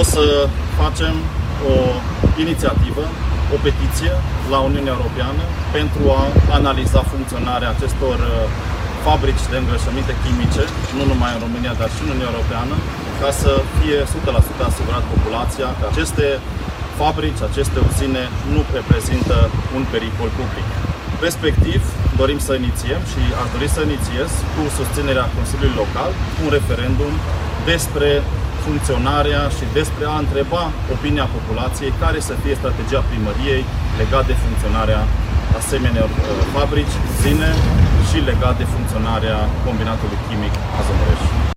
O să facem o inițiativă, o petiție la Uniunea Europeană pentru a analiza funcționarea acestor fabrici de îngrășăminte chimice, nu numai în România, dar și în Uniunea Europeană, ca să fie 100% asigurat populația că aceste fabrici, aceste uzine nu reprezintă un pericol public. Respectiv, dorim să inițiem și aș dori să inițiez cu susținerea Consiliului Local un referendum despre funcționarea și despre a întreba opinia populației care să fie strategia primăriei legat de funcționarea asemenea fabrici, uzine și legat de funcționarea combinatului chimic Azomureș.